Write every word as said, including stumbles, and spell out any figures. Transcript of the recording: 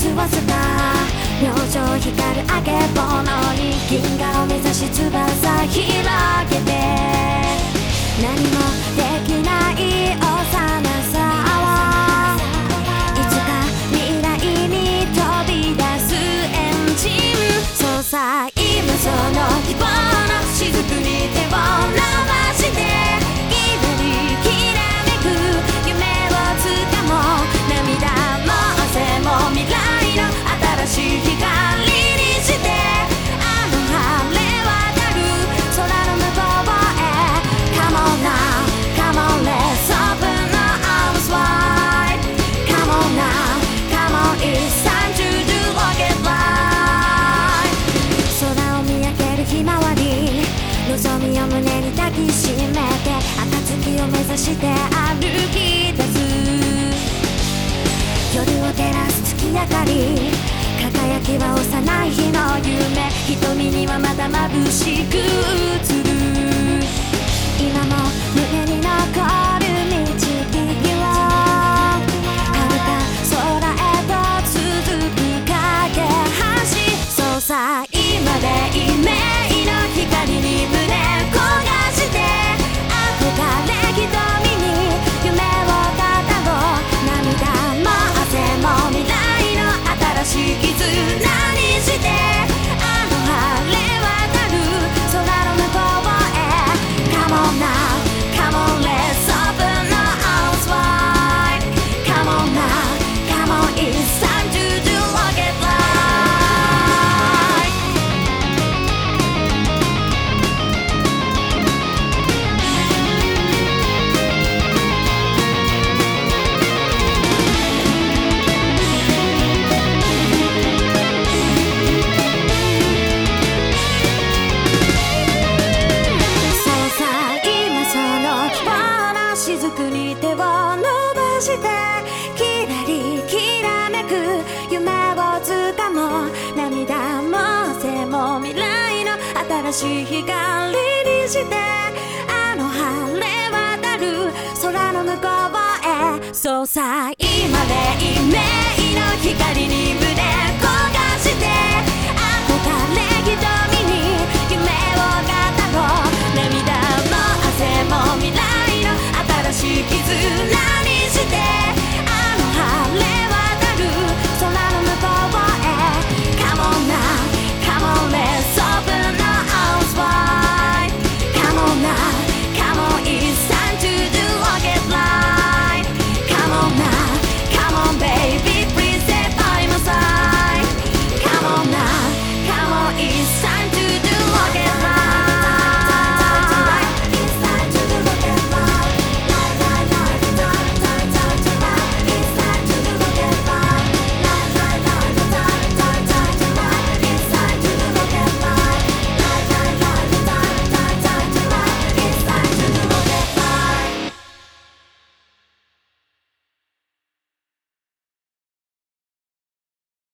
スを捨た明星光るあけぼのに銀河を目指し翼広げて何もできない幼さはいつか未来に飛び出すエンジンそうさ今その希望の雫に手を伸ばしてキラリきらめく夢をつかもう涙も汗も未来の新しい光にしてあの晴れ渡る空の向こうへ Come on now, come on let's open our arms wide Come on now, come on it's time to do rocket flight 空を見上げるひまわり望みを胸に抱きしめて暁を目指して歩き出す夜を照らす月明かり輝きは幼い日の夢瞳にはまだ眩しく映る今も胸に残る導きを遥か空へと続く架け橋そうさ今でイメージの光に胸焦がして憧れ瞳に夢を語ろう涙も汗も未来の新しい絆にしてあの晴れ渡る空の向こうへ Come on now, come on let's open our arms wide Come on now, come on it's time to do rocket flight雫に手を伸ばしてキラリきらめく夢をつかもう涙も汗も未来の新しい光にしてあの晴れ渡る空の向こうへそうさ今でイメージ